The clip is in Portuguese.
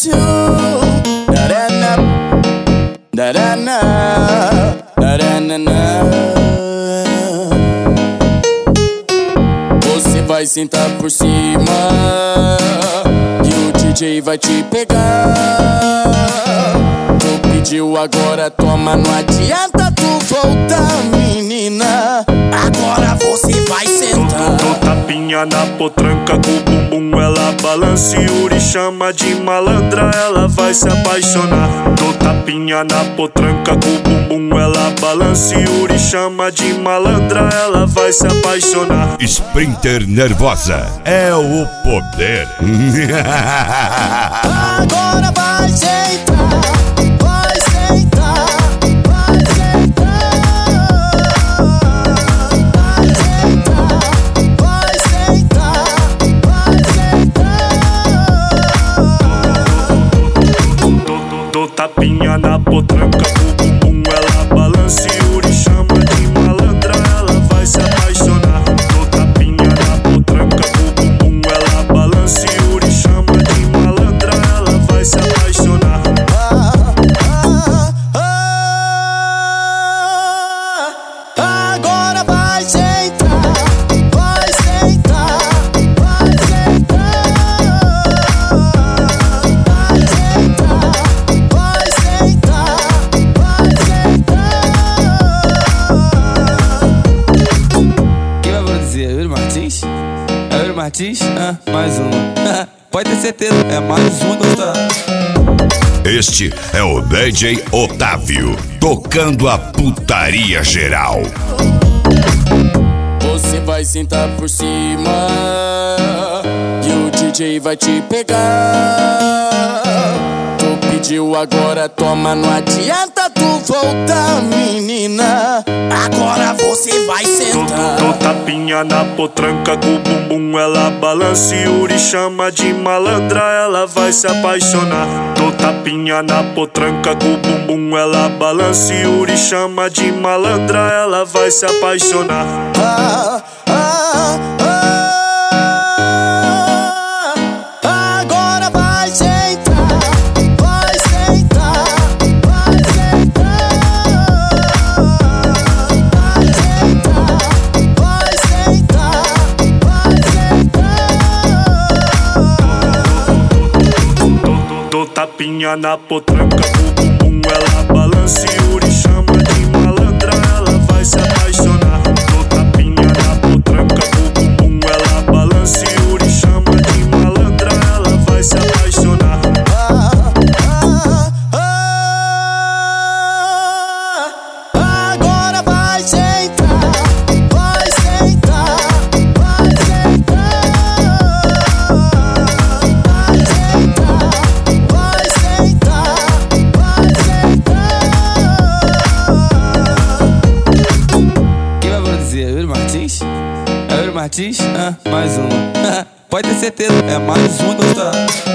balanço. Darana, darana, darana. Você vai sentar por cima e o DJ vai te pegar. Tu pediu, agora toma, não adianta tu voltar, menina. Agora você vai sentar. Dou tapinha na potranca com o bumbum, ela balança e Yuri chama de malandra, ela vai se apaixonar. Dou tapinha na potranca com o bumbum, ela balança e Yuri chama de malandra, ela vai se apaixonar. Sprinter nervosa é o poder. Agora vai sentar, vai sentar, vai sentar, vai sentar, vai sentar. Dou tapinha na potranca com o bumbum, ela balança e Yuri chama de malandra, ela vai se apaixonar. Dou tapinha na potranca com o bumbum, ela balança e Yuri chama de malandra, ela vai se apaixonar. Agora vai sentar, vai sentar, vai sentar, vai sentar, vai sentar. Quem vai produzir? É Yuri Martins? É Yuri Martins? Mais um. Pode ter certeza, é mais um que gostará. Este é o DJ Otávio, tocando a putaria geral. Você vai sentar por cima e o DJ vai te pegar. Tu pediu, agora toma, não adianta tu voltar, menina. Agora você vai sentar. Dou tapinha na potranca com o bumbum, ela balança e Yuri chama de malandra, ela vai se apaixonar. Dou tapinha na potranca com o bumbum, ela balança e Yuri chama de malandra, ela vai se apaixonar. Agora vai sentar, vai sentar, vai sentar, vai sentar, vai sentar. Dou tapinha na potranca com o bumbum, ela balança e Yuri chama de malandra, ela vai se apaixonar. Dou tapinha na potranca com o bumbum, ela balança e Yuri chama de malandra, ela vai se apaixonar. Agora vai sentar, vai sentar, vai sentar, vai sentar, vai sentar. Quem vai produzir? É Yuri Martins? É Yuri Martins? Mais um. Pode ter certeza, é mais um que gostará.